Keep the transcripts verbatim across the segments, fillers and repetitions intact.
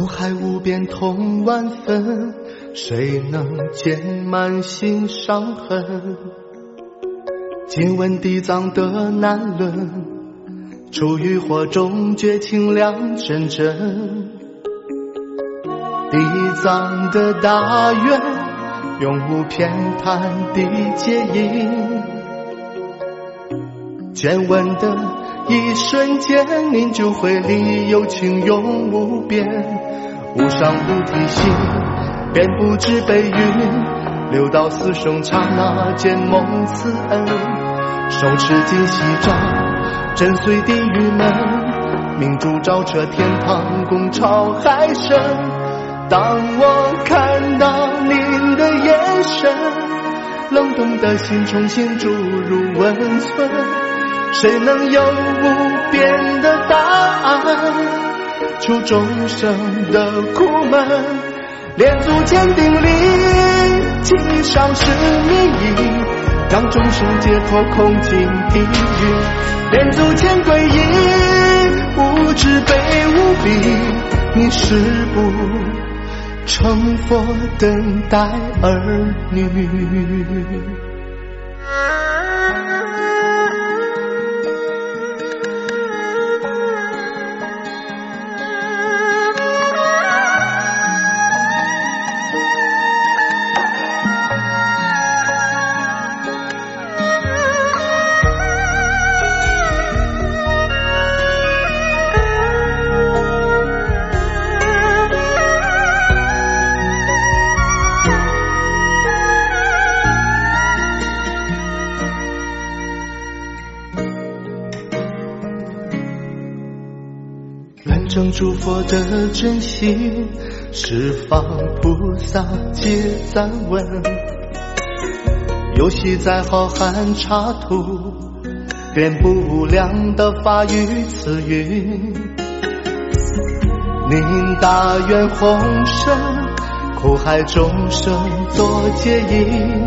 苦海无边痛万分，谁能填满心伤痕？今闻地藏的难论，出于火中觉清凉真真。地藏的大愿，永无偏袒的接引。见闻的一瞬间，凝就会里有情永无边。无上菩提心，遍不知悲云，六道四生刹那间蒙慈恩。手持金锡杖，震碎地狱门，明珠照彻天堂，共潮海深。当我看到您的眼神，冷冻的心重新注入温存。谁能有无边的答案，求众生的苦闷。连足坚定力，其上是秘密，让众生解脱空境地狱。连足千皈依，无知悲无比，你是不成佛等待儿女。认证诸佛的真心，十方菩萨皆赞闻。游戏在浩瀚刹土，遍布无量的法语慈云。您大愿宏深，苦海众生作接引。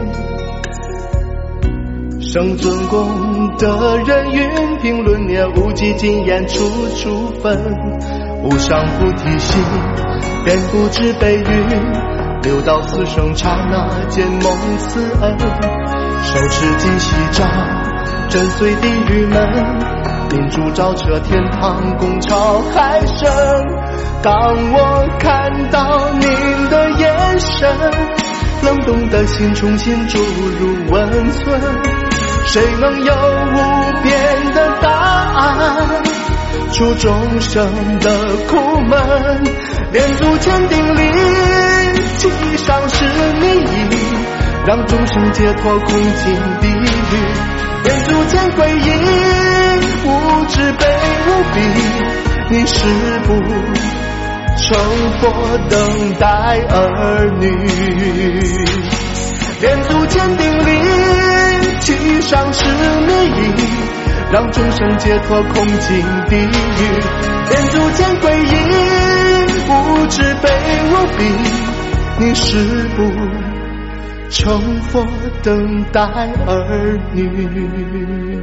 生尊功德人云，评论也无极经验处处分。无上菩提心，遍不知悲云，六道四生刹那间蒙慈恩。手持金锡杖，震碎地狱门，明珠照彻天堂，共潮海深。当我看到您的眼神，冷冻的心重新注入温存。谁能有无边的答案，除众生的苦闷？连足坚定力，其上是秘密，让众生解脱空境地狱。连足坚皈依，无知悲无比，你是不成佛等待儿女。连足坚定力，其上是秘密，让众生解脱空境地狱。连足坚皈依，无知悲无比，你是不成佛等待儿女。